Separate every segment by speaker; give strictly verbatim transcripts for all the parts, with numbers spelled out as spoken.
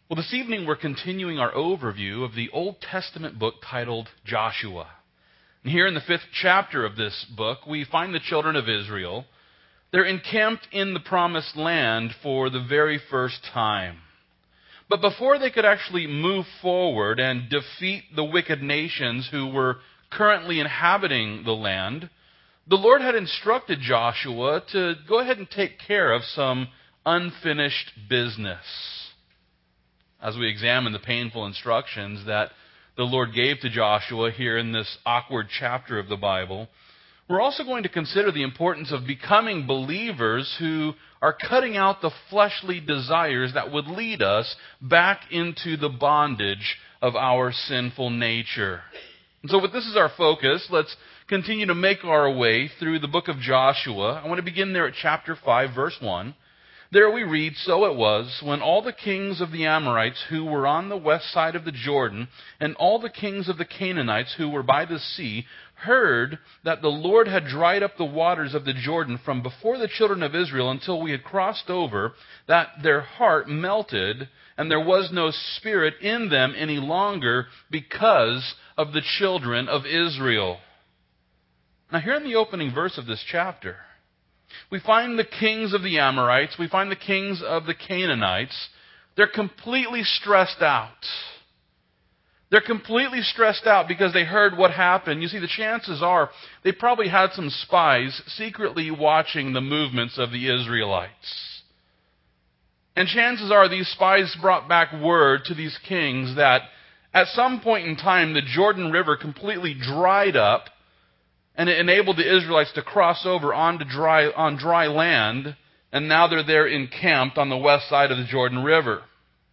Speaker 1: Well, this evening we're continuing our overview of the Old Testament book titled Joshua. And here in the fifth chapter of this book, we find the children of Israel. They're encamped in the promised land for the very first time. But before they could actually move forward and defeat the wicked nations who were currently inhabiting the land, the Lord had instructed Joshua to go ahead and take care of some unfinished business. As we examine the painful instructions that the Lord gave to Joshua here in this awkward chapter of the Bible, we're also going to consider the importance of becoming believers who are cutting out the fleshly desires that would lead us back into the bondage of our sinful nature. And so with this as our focus, let's continue to make our way through the book of Joshua. I want to begin there at chapter five, verse one. There we read, "So it was, when all the kings of the Amorites who were on the west side of the Jordan, and all the kings of the Canaanites who were by the sea, heard that the Lord had dried up the waters of the Jordan from before the children of Israel until we had crossed over, that their heart melted, and there was no spirit in them any longer because of the children of Israel." Now here in the opening verse of this chapter, we find the kings of the Amorites, we find the kings of the Canaanites. They're completely stressed out. They're completely stressed out because they heard what happened. You see, the chances are they probably had some spies secretly watching the movements of the Israelites. And chances are these spies brought back word to these kings that at some point in time the Jordan River completely dried up, and it enabled the Israelites to cross over onto dry, on dry land, and now they're there encamped on the west side of the Jordan River.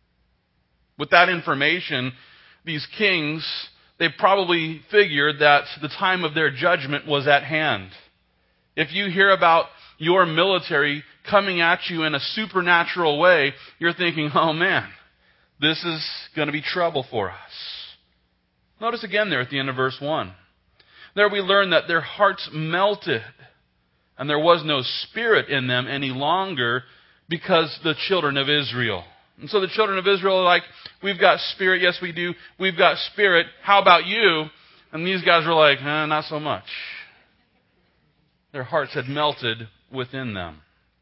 Speaker 1: With that information, these kings, they probably figured that the time of their judgment was at hand. If you hear about your military coming at you in a supernatural way, you're thinking, oh man, this is going to be trouble for us. Notice again there at the end of verse one. There we learn that their hearts melted, and there was no spirit in them any longer because the children of Israel. And so the children of Israel are like, we've got spirit, yes we do, we've got spirit, how about you? And these guys were like, eh, not so much. Their hearts had melted within them.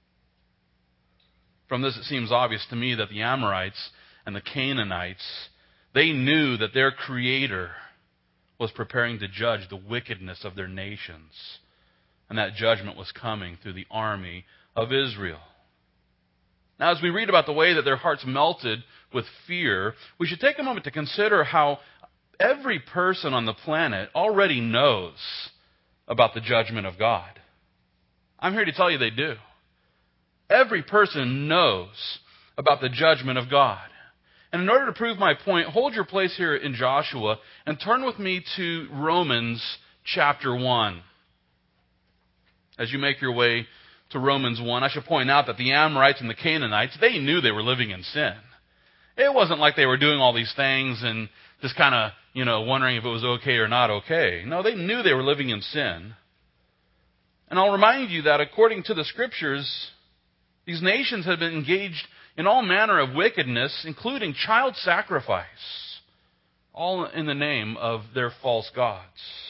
Speaker 1: From this it seems obvious to me that the Amorites and the Canaanites, they knew that their Creator was preparing to judge the wickedness of their nations. And that judgment was coming through the army of Israel. Now, as we read about the way that their hearts melted with fear, we should take a moment to consider how every person on the planet already knows about the judgment of God. I'm here to tell you they do. Every person knows about the judgment of God. And in order to prove my point, hold your place here in Joshua and turn with me to Romans chapter one. As you make your way to Romans one, I should point out that the Amorites and the Canaanites, they knew they were living in sin. It wasn't like they were doing all these things and just kind of, you know, wondering if it was okay or not okay. No, they knew they were living in sin. And I'll remind you that according to the Scriptures, these nations had been engaged in all manner of wickedness, including child sacrifice, all in the name of their false gods.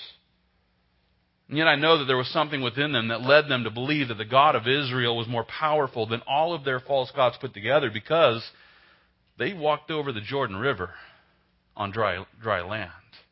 Speaker 1: And yet I know that there was something within them that led them to believe that the God of Israel was more powerful than all of their false gods put together, because they walked over the Jordan River on dry, dry land.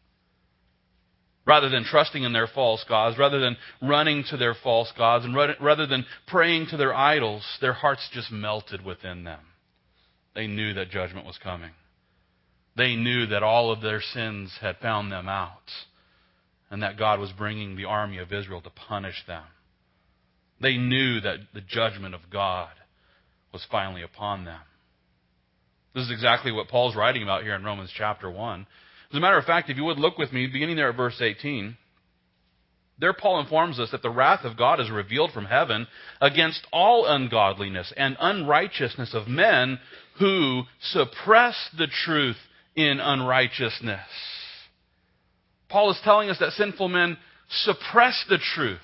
Speaker 1: Rather than trusting in their false gods, rather than running to their false gods, and rather than praying to their idols, their hearts just melted within them. They knew that judgment was coming. They knew that all of their sins had found them out, and that God was bringing the army of Israel to punish them. They knew that the judgment of God was finally upon them. This is exactly what Paul's writing about here in Romans chapter one. As a matter of fact, if you would look with me, beginning there at verse eighteen, there Paul informs us that the wrath of God is revealed from heaven against all ungodliness and unrighteousness of men who suppress the truth in unrighteousness. Paul is telling us that sinful men suppress the truth.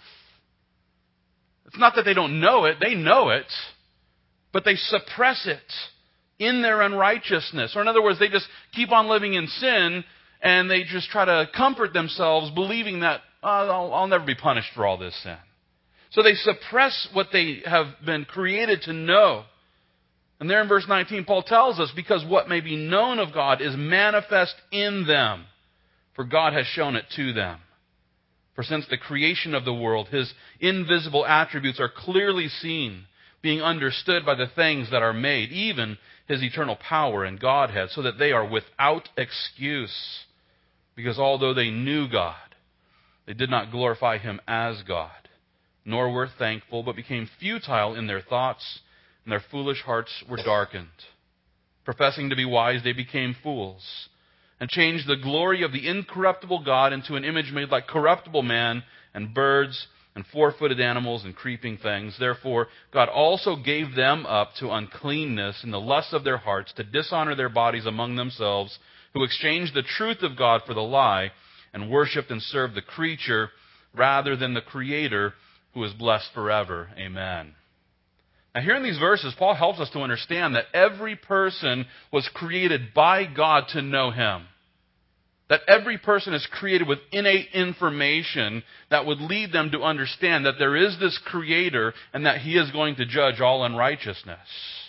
Speaker 1: It's not that they don't know it, they know it, but they suppress it in their unrighteousness. Or in other words, they just keep on living in sin, and they just try to comfort themselves believing that, oh, I'll, I'll never be punished for all this sin. So they suppress what they have been created to know. And there in verse nineteen, Paul tells us, because what may be known of God is manifest in them, for God has shown it to them. For since the creation of the world, His invisible attributes are clearly seen, being understood by the things that are made, even His eternal power and Godhead, so that they are without excuse. Because although they knew God, they did not glorify Him as God, nor were thankful, but became futile in their thoughts, and their foolish hearts were darkened. Professing to be wise, they became fools, and changed the glory of the incorruptible God into an image made like corruptible man, and birds, and four-footed animals, and creeping things. Therefore, God also gave them up to uncleanness in the lusts of their hearts, to dishonor their bodies among themselves, who exchanged the truth of God for the lie, and worshipped and served the creature rather than the Creator, who is blessed forever. Amen. Now here in these verses, Paul helps us to understand that every person was created by God to know Him. That every person is created with innate information that would lead them to understand that there is this Creator and that He is going to judge all unrighteousness.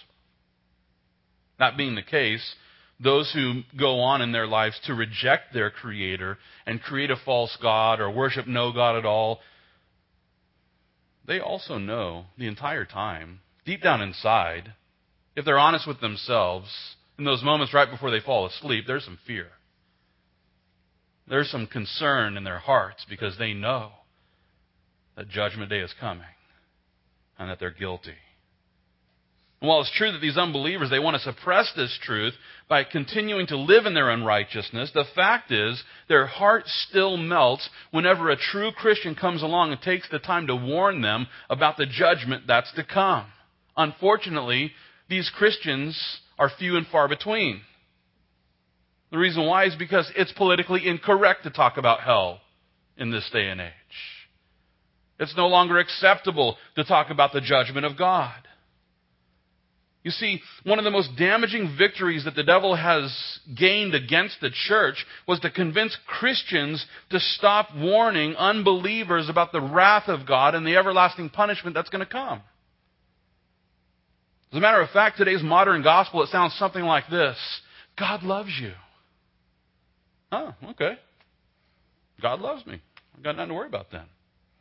Speaker 1: That being the case, those who go on in their lives to reject their Creator and create a false God or worship no God at all, they also know the entire time, deep down inside, if they're honest with themselves, in those moments right before they fall asleep, there's some fear. There's some concern in their hearts because they know that Judgment Day is coming and that they're guilty. And while it's true that these unbelievers, they want to suppress this truth by continuing to live in their unrighteousness, the fact is their heart still melts whenever a true Christian comes along and takes the time to warn them about the judgment that's to come. Unfortunately, these Christians are few and far between. The reason why is because it's politically incorrect to talk about hell in this day and age. It's no longer acceptable to talk about the judgment of God. You see, one of the most damaging victories that the devil has gained against the church was to convince Christians to stop warning unbelievers about the wrath of God and the everlasting punishment that's going to come. As a matter of fact, today's modern gospel, it sounds something like this. God loves you. Oh, okay. God loves me. I've got nothing to worry about then.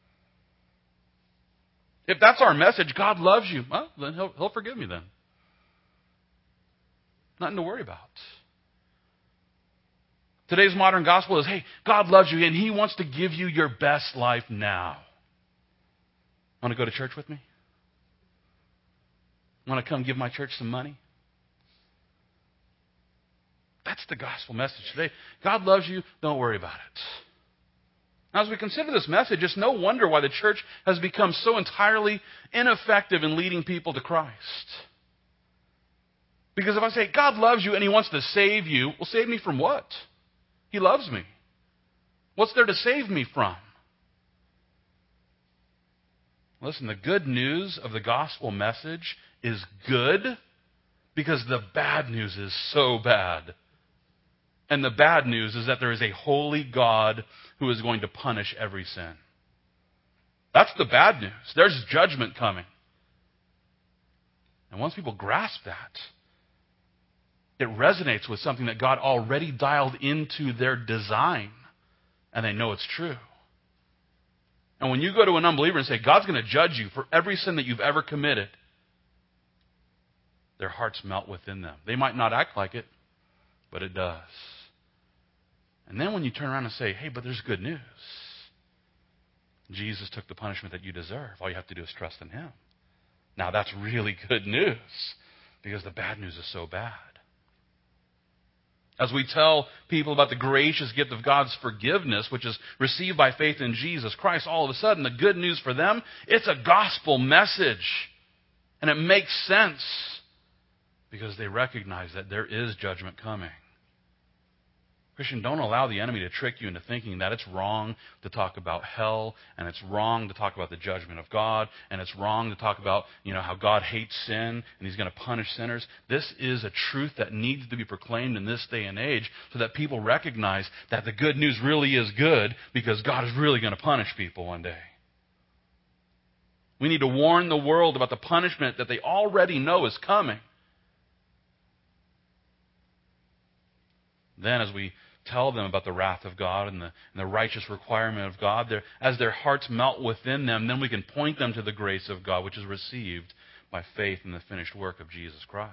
Speaker 1: If that's our message, God loves you, well, then he'll, he'll forgive me then. Nothing to worry about. Today's modern gospel is, hey, God loves you and He wants to give you your best life now. Want to go to church with me? Want to come give my church some money? That's the gospel message today. God loves you. Don't worry about it. Now, as we consider this message, it's no wonder why the church has become so entirely ineffective in leading people to Christ. Because if I say, God loves you and He wants to save you, well, save me from what? He loves me. What's there to save me from? Listen, the good news of the gospel message is good because the bad news is so bad. And the bad news is that there is a holy God who is going to punish every sin. That's the bad news. There's judgment coming. And once people grasp that, it resonates with something that God already dialed into their design, and they know it's true. And when you go to an unbeliever and say, God's going to judge you for every sin that you've ever committed, their hearts melt within them. They might not act like it, but it does. And then when you turn around and say, hey, but there's good news. Jesus took the punishment that you deserve. All you have to do is trust in Him. Now that's really good news because the bad news is so bad. As we tell people about the gracious gift of God's forgiveness, which is received by faith in Jesus Christ, all of a sudden the good news for them, it's a gospel message. And it makes sense because they recognize that there is judgment coming. Christian, don't allow the enemy to trick you into thinking that it's wrong to talk about hell, and it's wrong to talk about the judgment of God, and it's wrong to talk about, you know, how God hates sin and he's going to punish sinners. This is a truth that needs to be proclaimed in this day and age so that people recognize that the good news really is good because God is really going to punish people one day. We need to warn the world about the punishment that they already know is coming. Then as we tell them about the wrath of God and the, and the righteous requirement of God, as their hearts melt within them, then we can point them to the grace of God, which is received by faith in the finished work of Jesus Christ.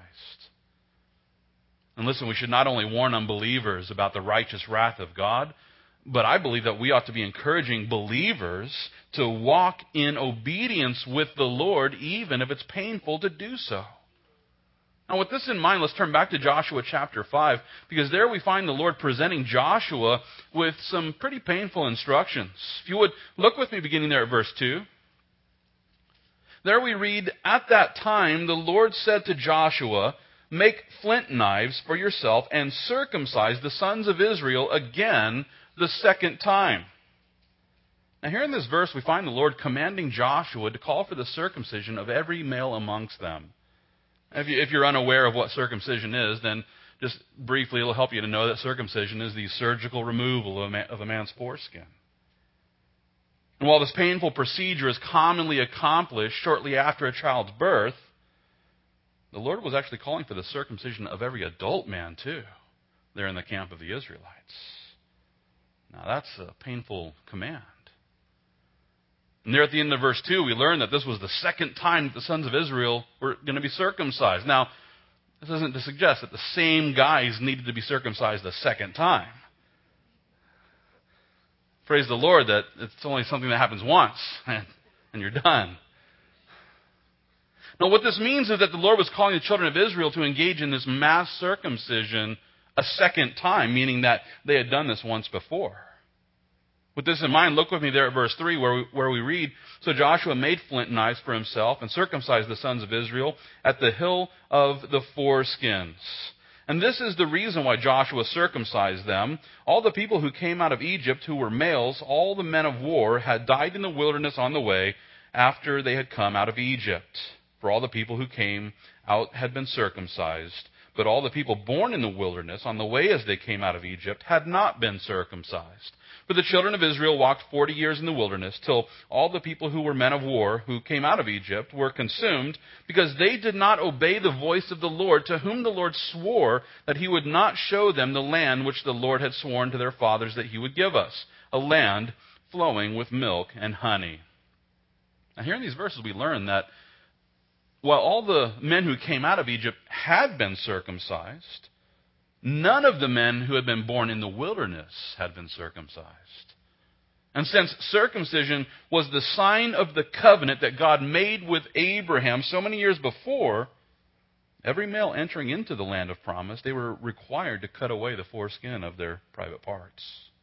Speaker 1: And listen, we should not only warn unbelievers about the righteous wrath of God, but I believe that we ought to be encouraging believers to walk in obedience with the Lord, even if it's painful to do so. Now, with this in mind, let's turn back to Joshua chapter five, because there we find the Lord presenting Joshua with some pretty painful instructions. If you would, look with me beginning there at verse two. There we read, "At that time the Lord said to Joshua, 'Make flint knives for yourself and circumcise the sons of Israel again the second time.'" Now here in this verse we find the Lord commanding Joshua to call for the circumcision of every male amongst them. If, you, if you're unaware of what circumcision is, then just briefly it'll help you to know that circumcision is the surgical removal of a, man, of a man's foreskin. And while this painful procedure is commonly accomplished shortly after a child's birth, the Lord was actually calling for the circumcision of every adult man too, there in the camp of the Israelites. Now that's a painful command. And there at the end of verse two, we learn that this was the second time that the sons of Israel were going to be circumcised. Now, this isn't to suggest that the same guys needed to be circumcised a second time. Praise the Lord that it's only something that happens once, and, and you're done. Now, what this means is that the Lord was calling the children of Israel to engage in this mass circumcision a second time, meaning that they had done this once before. With this in mind, look with me there at verse three where we, where we read, "So Joshua made flint knives for himself and circumcised the sons of Israel at the hill of the foreskins." And this is the reason why Joshua circumcised them. All the people who came out of Egypt who were males, all the men of war, had died in the wilderness on the way after they had come out of Egypt. For all the people who came out had been circumcised. But all the people born in the wilderness on the way as they came out of Egypt had not been circumcised. For the children of Israel walked forty years in the wilderness, till all the people who were men of war, who came out of Egypt, were consumed, because they did not obey the voice of the Lord, to whom the Lord swore that he would not show them the land which the Lord had sworn to their fathers that he would give us, a land flowing with milk and honey. Now here in these verses we learn that while all the men who came out of Egypt had been circumcised, none of the men who had been born in the wilderness had been circumcised. And since circumcision was the sign of the covenant that God made with Abraham so many years before, every male entering into the land of promise, they were required to cut away the foreskin of their private parts.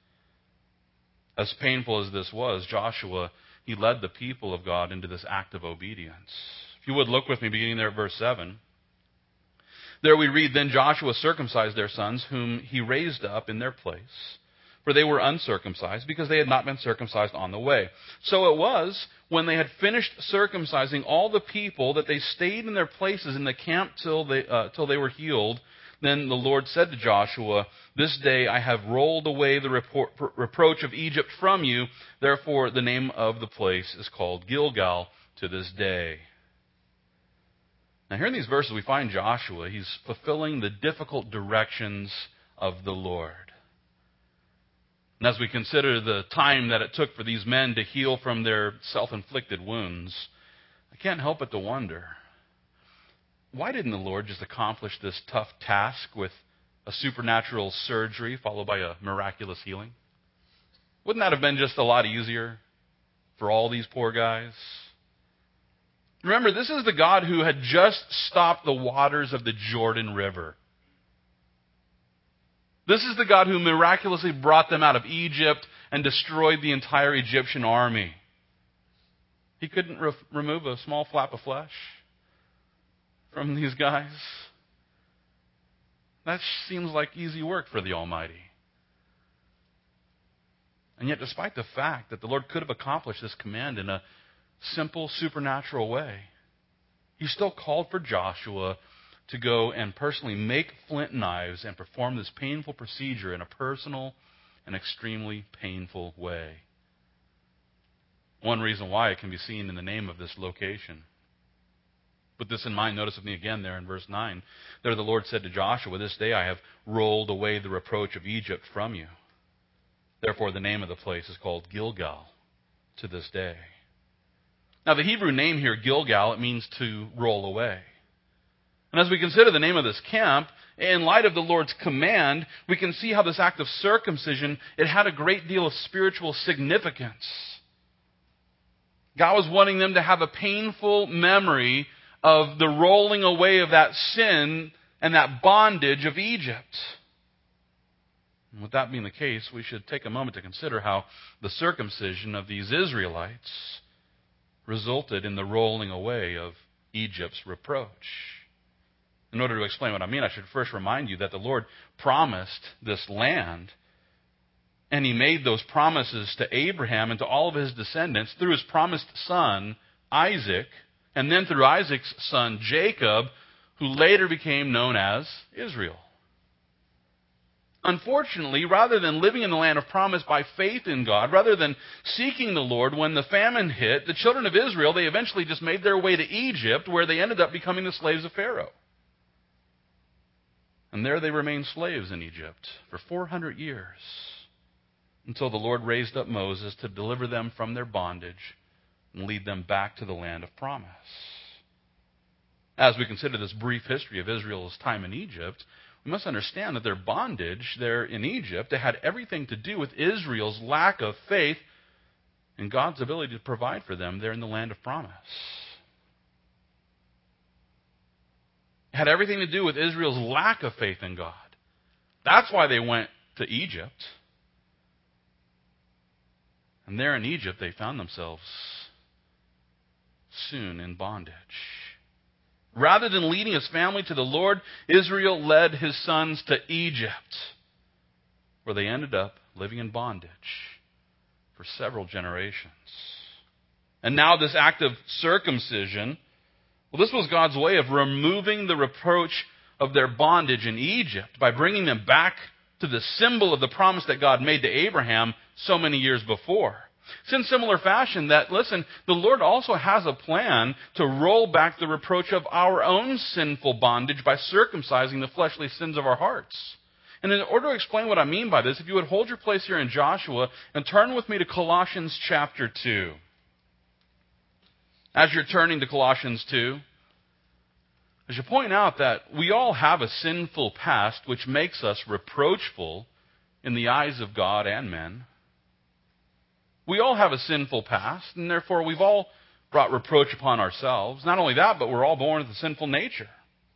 Speaker 1: As painful as this was, Joshua, he led the people of God into this act of obedience. If you would look with me beginning there at verse seven. There we read, "Then Joshua circumcised their sons, whom he raised up in their place. For they were uncircumcised, because they had not been circumcised on the way. So it was, when they had finished circumcising all the people, that they stayed in their places in the camp till they, uh, till they were healed. Then the Lord said to Joshua, 'This day I have rolled away the report, reproach of Egypt from you. Therefore the name of the place is called Gilgal to this day.'" Now here in these verses we find Joshua. He's fulfilling the difficult directions of the Lord. And as we consider the time that it took for these men to heal from their self-inflicted wounds, I can't help but to wonder, why didn't the Lord just accomplish this tough task with a supernatural surgery followed by a miraculous healing? Wouldn't that have been just a lot easier for all these poor guys? Remember, this is the God who had just stopped the waters of the Jordan River. This is the God who miraculously brought them out of Egypt and destroyed the entire Egyptian army. He couldn't re- remove a small flap of flesh from these guys. That seems like easy work for the Almighty. And yet, despite the fact that the Lord could have accomplished this command in a simple, supernatural way, He still called for Joshua to go and personally make flint knives and perform this painful procedure in a personal and extremely painful way. One reason why it can be seen in the name of this location. Put this in mind, notice with me again there in verse nine. There the Lord said to Joshua, "This day I have rolled away the reproach of Egypt from you." Therefore the name of the place is called Gilgal to this day. Now the Hebrew name here, Gilgal, it means to roll away. And as we consider the name of this camp, in light of the Lord's command, we can see how this act of circumcision, it had a great deal of spiritual significance. God was wanting them to have a painful memory of the rolling away of that sin and that bondage of Egypt. And with that being the case, we should take a moment to consider how the circumcision of these Israelites resulted in the rolling away of Egypt's reproach. In order to explain what I mean, I should first remind you that the Lord promised this land, and He made those promises to Abraham and to all of his descendants through His promised son, Isaac, and then through Isaac's son, Jacob, who later became known as Israel. Unfortunately, rather than living in the land of promise by faith in God, rather than seeking the Lord, when the famine hit, the children of Israel, they eventually just made their way to Egypt, where they ended up becoming the slaves of Pharaoh. And there they remained slaves in Egypt for four hundred years, until the Lord raised up Moses to deliver them from their bondage and lead them back to the land of promise. As we consider this brief history of Israel's time in Egypt, we must understand that their bondage there in Egypt, it had everything to do with Israel's lack of faith in God's ability to provide for them there in the land of promise. It had everything to do with Israel's lack of faith in God. That's why they went to Egypt. And there in Egypt, they found themselves soon in bondage. Rather than leading his family to the Lord, Israel led his sons to Egypt, where they ended up living in bondage for several generations. And now this act of circumcision, well, this was God's way of removing the reproach of their bondage in Egypt by bringing them back to the symbol of the promise that God made to Abraham so many years before. It's in similar fashion that, listen, the Lord also has a plan to roll back the reproach of our own sinful bondage by circumcising the fleshly sins of our hearts. And in order to explain what I mean by this, if you would hold your place here in Joshua and turn with me to Colossians chapter two. As you're turning to Colossians two, I should point out that we all have a sinful past which makes us reproachful in the eyes of God and men. We all have a sinful past, and therefore we've all brought reproach upon ourselves. Not only that, but we're all born with a sinful nature.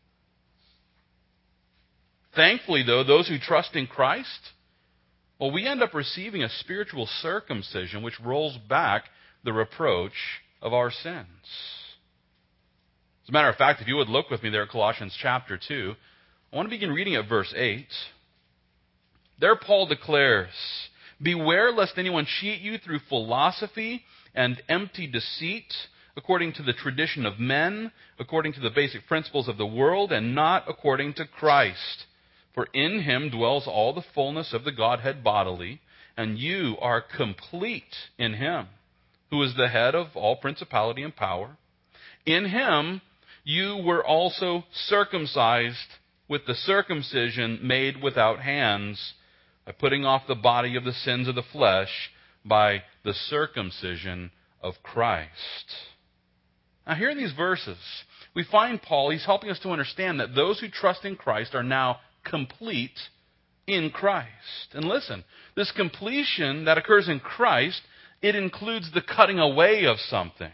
Speaker 1: Thankfully, though, those who trust in Christ, well, we end up receiving a spiritual circumcision which rolls back the reproach of our sins. As a matter of fact, if you would look with me there at Colossians chapter two, I want to begin reading at verse eight. There Paul declares, "Beware lest anyone cheat you through philosophy and empty deceit, according to the tradition of men, according to the basic principles of the world, and not according to Christ. For in him dwells all the fullness of the Godhead bodily, and you are complete in him, who is the head of all principality and power. In him you were also circumcised with the circumcision made without hands, by putting off the body of the sins of the flesh by the circumcision of Christ." Now here in these verses, we find Paul, he's helping us to understand that those who trust in Christ are now complete in Christ. And listen, this completion that occurs in Christ, it includes the cutting away of something.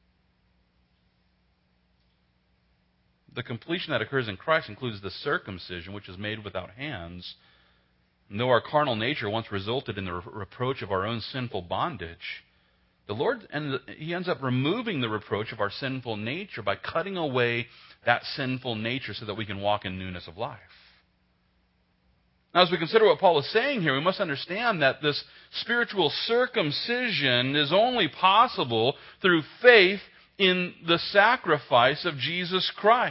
Speaker 1: The completion that occurs in Christ includes the circumcision, which is made without hands. And though our carnal nature once resulted in the reproach of our own sinful bondage, the Lord, and He ends up removing the reproach of our sinful nature by cutting away that sinful nature so that we can walk in newness of life. Now, as we consider what Paul is saying here, we must understand that this spiritual circumcision is only possible through faith in the sacrifice of Jesus Christ.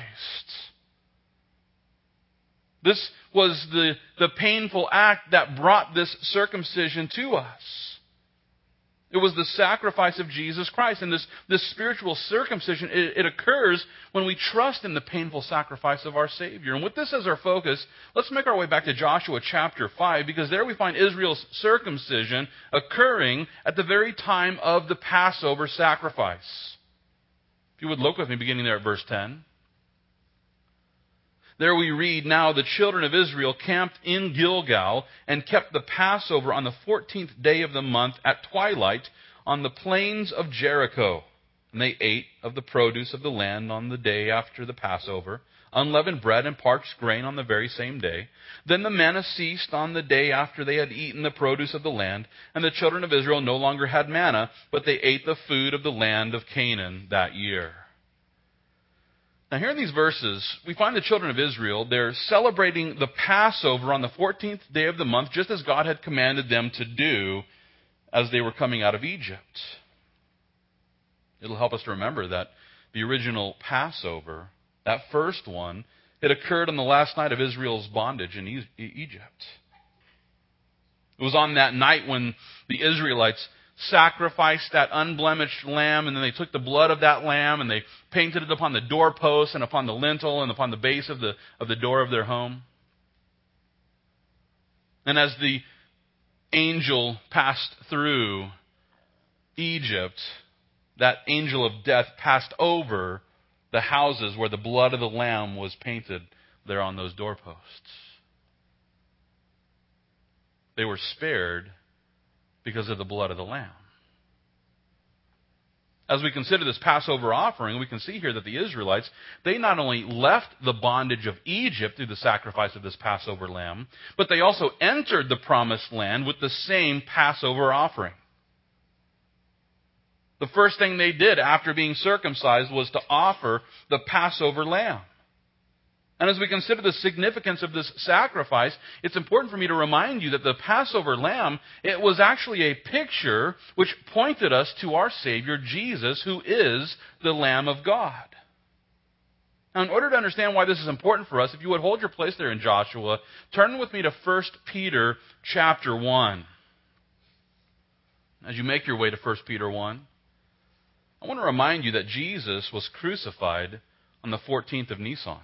Speaker 1: This was the, the painful act that brought this circumcision to us. It was the sacrifice of Jesus Christ. And this, this spiritual circumcision, it, it occurs when we trust in the painful sacrifice of our Savior. And with this as our focus, let's make our way back to Joshua chapter five, because there we find Israel's circumcision occurring at the very time of the Passover sacrifice. If you would look with me, beginning there at verse ten. There we read, "Now the children of Israel camped in Gilgal and kept the Passover on the fourteenth day of the month at twilight on the plains of Jericho. And they ate of the produce of the land on the day after the Passover, unleavened bread and parched grain on the very same day. Then the manna ceased on the day after they had eaten the produce of the land, and the children of Israel no longer had manna, but they ate the food of the land of Canaan that year." Now here in these verses, we find the children of Israel, they're celebrating the Passover on the fourteenth day of the month, just as God had commanded them to do as they were coming out of Egypt. It'll help us to remember that the original Passover, that first one, it occurred on the last night of Israel's bondage in Egypt. It was on that night when the Israelites sacrificed that unblemished lamb, and then they took the blood of that lamb and they painted it upon the doorpost and upon the lintel and upon the base of the of the door of their home. And as the angel passed through Egypt, that angel of death passed over the houses where the blood of the lamb was painted there on those doorposts. They were spared because of the blood of the lamb. As we consider this Passover offering, we can see here that the Israelites, they not only left the bondage of Egypt through the sacrifice of this Passover lamb, but they also entered the promised land with the same Passover offering. The first thing they did after being circumcised was to offer the Passover lamb. And as we consider the significance of this sacrifice, it's important for me to remind you that the Passover lamb, it was actually a picture which pointed us to our Savior, Jesus, who is the Lamb of God. Now, in order to understand why this is important for us, if you would hold your place there in Joshua, turn with me to First Peter chapter one. As you make your way to First Peter one, I want to remind you that Jesus was crucified on the fourteenth of Nisan.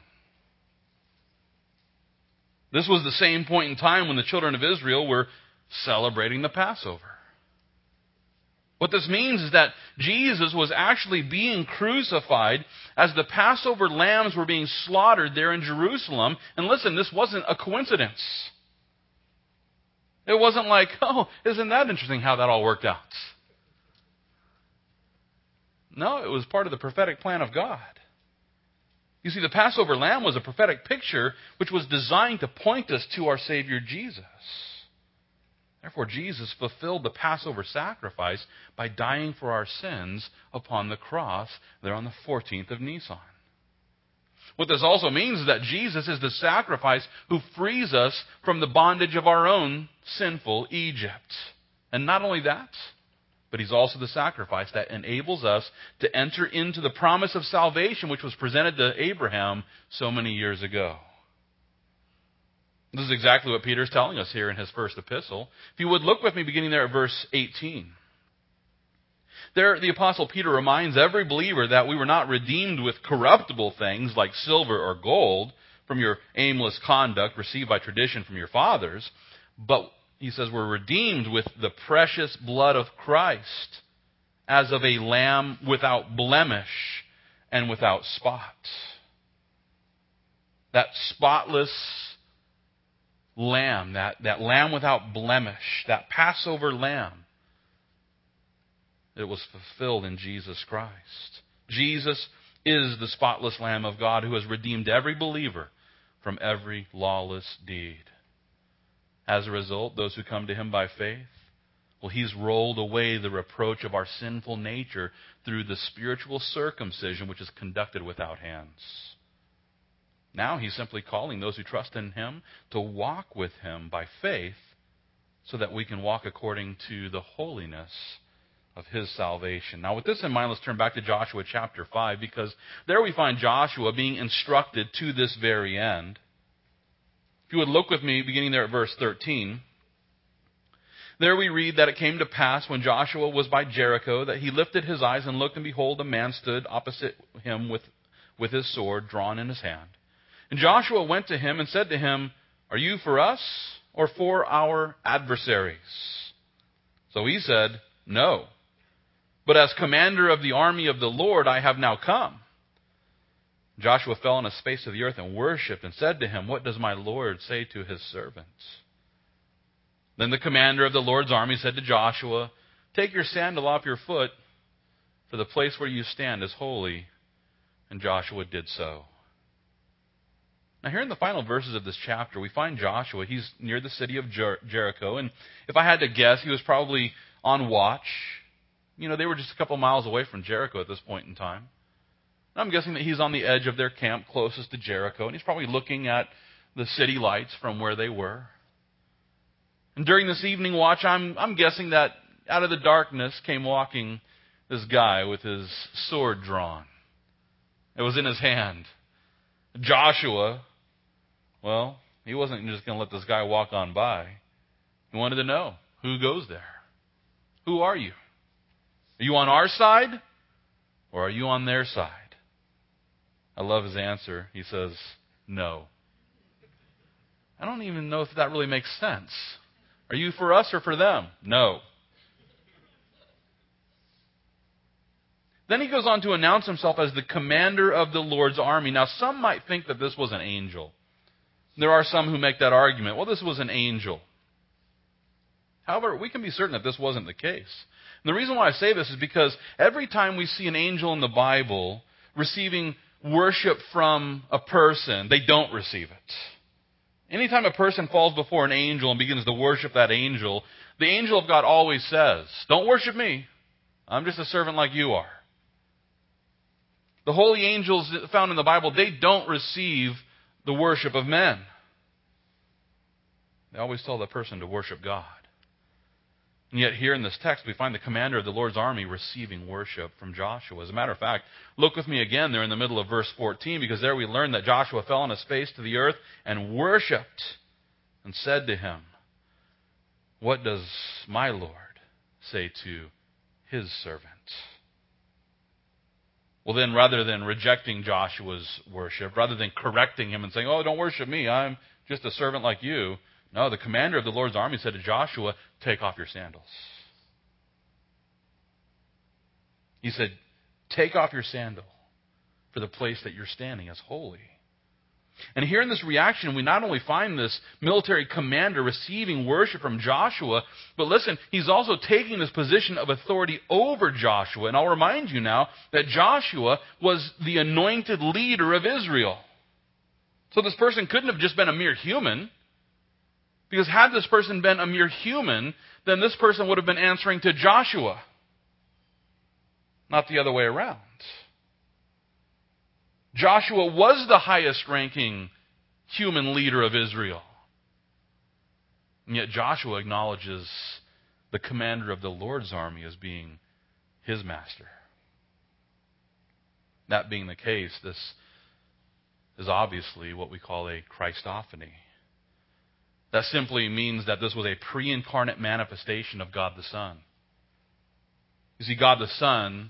Speaker 1: This was the same point in time when the children of Israel were celebrating the Passover. What this means is that Jesus was actually being crucified as the Passover lambs were being slaughtered there in Jerusalem. And listen, this wasn't a coincidence. It wasn't like, oh, isn't that interesting how that all worked out? No, it was part of the prophetic plan of God. You see, the Passover lamb was a prophetic picture which was designed to point us to our Savior Jesus. Therefore, Jesus fulfilled the Passover sacrifice by dying for our sins upon the cross there on the fourteenth of Nisan. What this also means is that Jesus is the sacrifice who frees us from the bondage of our own sinful Egypt. And not only that, but he's also the sacrifice that enables us to enter into the promise of salvation which was presented to Abraham so many years ago. This is exactly what Peter is telling us here in his first epistle. If you would look with me beginning there at verse eighteen. There, the Apostle Peter reminds every believer that we were not redeemed with corruptible things like silver or gold from your aimless conduct received by tradition from your fathers, but he says we're redeemed with the precious blood of Christ as of a lamb without blemish and without spot. That spotless lamb, that, that lamb without blemish, that Passover lamb, it was fulfilled in Jesus Christ. Jesus is the spotless Lamb of God who has redeemed every believer from every lawless deed. As a result, those who come to him by faith, well, he's rolled away the reproach of our sinful nature through the spiritual circumcision which is conducted without hands. Now he's simply calling those who trust in him to walk with him by faith so that we can walk according to the holiness of his salvation. Now with this in mind, let's turn back to Joshua chapter five, because there we find Joshua being instructed to this very end. If you would look with me, beginning there at verse thirteen, there we read that it came to pass when Joshua was by Jericho that he lifted his eyes and looked, and behold, a man stood opposite him with, with his sword drawn in his hand. And Joshua went to him and said to him, "Are you for us or for our adversaries?" So he said, "No, but as commander of the army of the Lord I have now come." Joshua fell on his face to the earth and worshipped and said to him, "What does my Lord say to his servants?" Then the commander of the Lord's army said to Joshua, "Take your sandal off your foot, for the place where you stand is holy." And Joshua did so. Now here in the final verses of this chapter, we find Joshua. He's near the city of Jer- Jericho. And if I had to guess, he was probably on watch. You know, they were just a couple miles away from Jericho at this point in time. And I'm guessing that he's on the edge of their camp closest to Jericho. And he's probably looking at the city lights from where they were. And during this evening watch, I'm, I'm guessing that out of the darkness came walking this guy with his sword drawn. It was in his hand. Joshua, well, he wasn't just going to let this guy walk on by. He wanted to know, who goes there? Who are you? Are you on our side or are you on their side? I love his answer. He says, "No." I don't even know if that really makes sense. Are you for us or for them? No. Then he goes on to announce himself as the commander of the Lord's army. Now, some might think that this was an angel. There are some who make that argument. Well, this was an angel. However, we can be certain that this wasn't the case. And the reason why I say this is because every time we see an angel in the Bible receiving worship from a person, they don't receive it. Anytime a person falls before an angel and begins to worship that angel, the angel of God always says, "Don't worship me. I'm just a servant like you are." The holy angels found in the Bible, they don't receive the worship of men. They always tell the person to worship God. And yet here in this text, we find the commander of the Lord's army receiving worship from Joshua. As a matter of fact, look with me again there in the middle of verse fourteen, because there we learn that Joshua fell on his face to the earth and worshipped and said to him, "What does my Lord say to his servant?" Well then, rather than rejecting Joshua's worship, rather than correcting him and saying, "Oh, don't worship me, I'm just a servant like you," no, the commander of the Lord's army said to Joshua, "Take off your sandals." He said, "Take off your sandal, for the place that you're standing is holy." And here in this reaction, we not only find this military commander receiving worship from Joshua, but listen, he's also taking this position of authority over Joshua. And I'll remind you now that Joshua was the anointed leader of Israel. So this person couldn't have just been a mere human. Because had this person been a mere human, then this person would have been answering to Joshua, not the other way around. Joshua was the highest ranking human leader of Israel. And yet Joshua acknowledges the commander of the Lord's army as being his master. That being the case, this is obviously what we call a Christophany. That simply means that this was a pre-incarnate manifestation of God the Son. You see, God the Son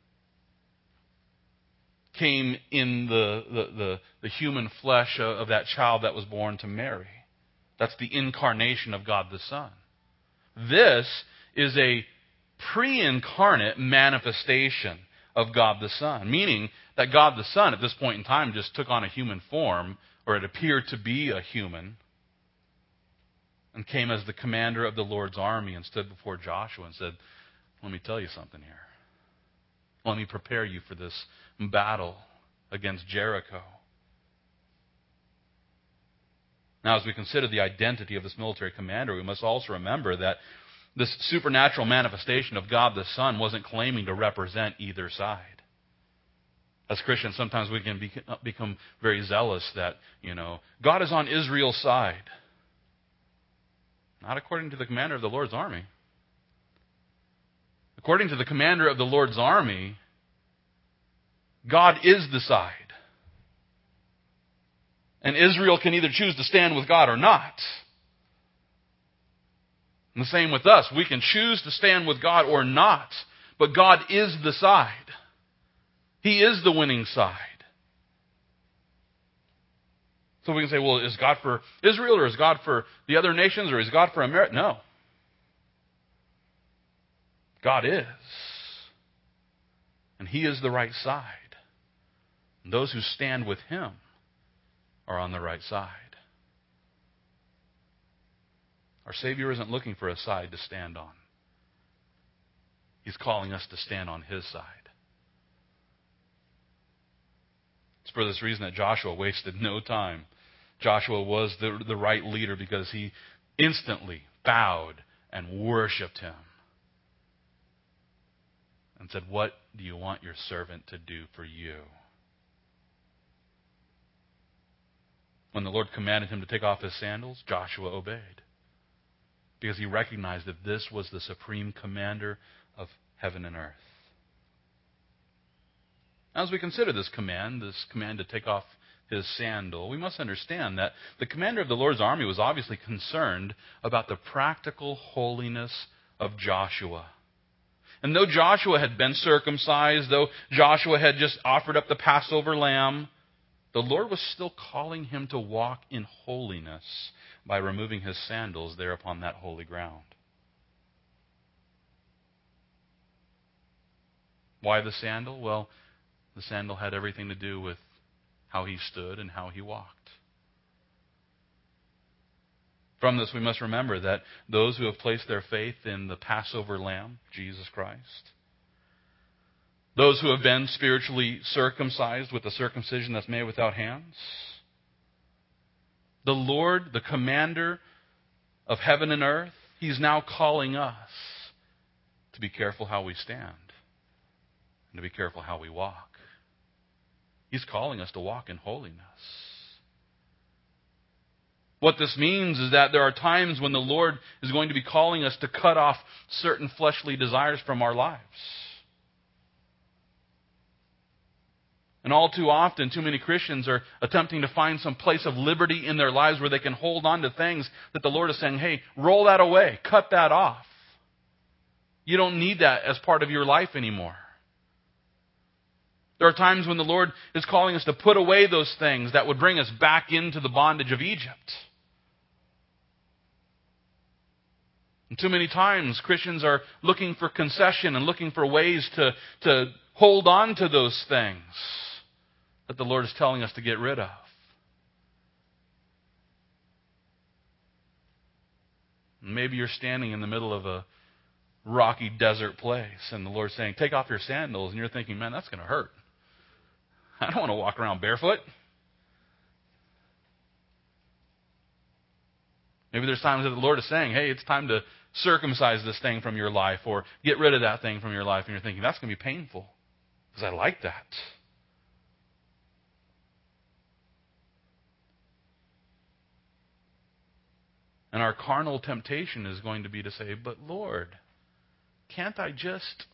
Speaker 1: came in the, the, the, the human flesh of that child that was born to Mary. That's the incarnation of God the Son. This is a pre-incarnate manifestation of God the Son, meaning that God the Son at this point in time just took on a human form, or it appeared to be a human, and came as the commander of the Lord's army and stood before Joshua and said, "Let me tell you something here. Let me prepare you for this battle against Jericho." Now, as we consider the identity of this military commander, we must also remember that this supernatural manifestation of God the Son wasn't claiming to represent either side. As Christians, sometimes we can be, become very zealous that, you know, God is on Israel's side. Not according to the commander of the Lord's army. According to the commander of the Lord's army, God is the side. And Israel can either choose to stand with God or not. And the same with us. We can choose to stand with God or not. But God is the side. He is the winning side. So we can say, well, is God for Israel or is God for the other nations or is God for America? No. God is. And He is the right side. And those who stand with Him are on the right side. Our Savior isn't looking for a side to stand on. He's calling us to stand on His side. It's for this reason that Joshua wasted no time. Joshua was the, the right leader because he instantly bowed and worshipped Him. And said, what do you want your servant to do for you? When the Lord commanded him to take off his sandals, Joshua obeyed. Because he recognized that this was the supreme commander of heaven and earth. As we consider this command, this command to take off his sandal, we must understand that the commander of the Lord's army was obviously concerned about the practical holiness of Joshua. And though Joshua had been circumcised, though Joshua had just offered up the Passover lamb, the Lord was still calling him to walk in holiness by removing his sandals there upon that holy ground. Why the sandal? Well, the sandal had everything to do with how he stood and how he walked. From this, we must remember that those who have placed their faith in the Passover Lamb, Jesus Christ, those who have been spiritually circumcised with the circumcision that's made without hands, the Lord, the commander of heaven and earth, He's now calling us to be careful how we stand and to be careful how we walk. He's calling us to walk in holiness. What this means is that there are times when the Lord is going to be calling us to cut off certain fleshly desires from our lives. And all too often, too many Christians are attempting to find some place of liberty in their lives where they can hold on to things that the Lord is saying, hey, roll that away, cut that off. You don't need that as part of your life anymore. There are times when the Lord is calling us to put away those things that would bring us back into the bondage of Egypt. And too many times, Christians are looking for concession and looking for ways to, to hold on to those things that the Lord is telling us to get rid of. Maybe you're standing in the middle of a rocky desert place and the Lord's saying, take off your sandals. And you're thinking, man, that's going to hurt. I don't want to walk around barefoot. Maybe there's times that the Lord is saying, hey, it's time to circumcise this thing from your life or get rid of that thing from your life. And you're thinking, that's going to be painful because I like that. And our carnal temptation is going to be to say, but Lord, can't I just...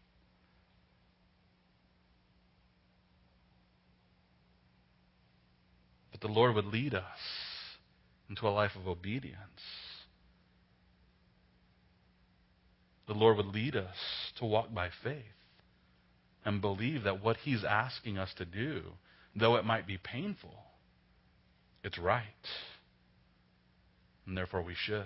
Speaker 1: But the Lord would lead us into a life of obedience. The Lord would lead us to walk by faith and believe that what He's asking us to do, though it might be painful, it's right. And therefore we should.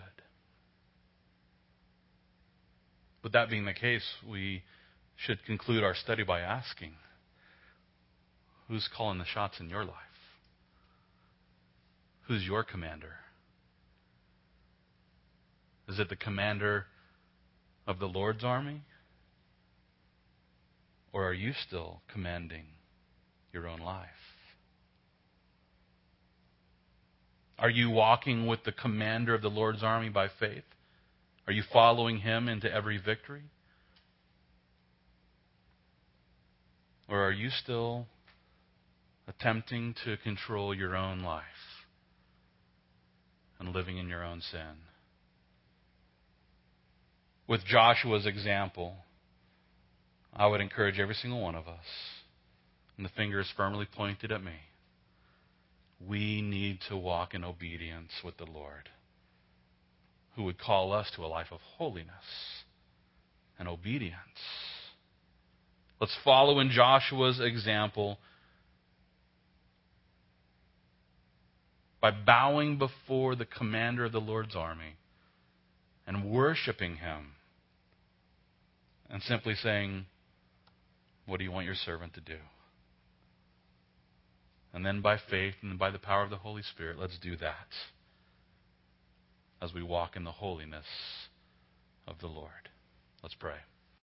Speaker 1: With that being the case, we should conclude our study by asking, who's calling the shots in your life? Who's your commander? Is it the commander of the Lord's army? Or are you still commanding your own life? Are you walking with the commander of the Lord's army by faith? Are you following Him into every victory? Or are you still attempting to control your own life and living in your own sin. With Joshua's example, I would encourage every single one of us, and the finger is firmly pointed at me, we need to walk in obedience with the Lord, who would call us to a life of holiness and obedience. Let's follow in Joshua's example by bowing before the commander of the Lord's army and worshiping him and simply saying, what do you want your servant to do? And then by faith and by the power of the Holy Spirit, let's do that as we walk in the holiness of the Lord. Let's pray.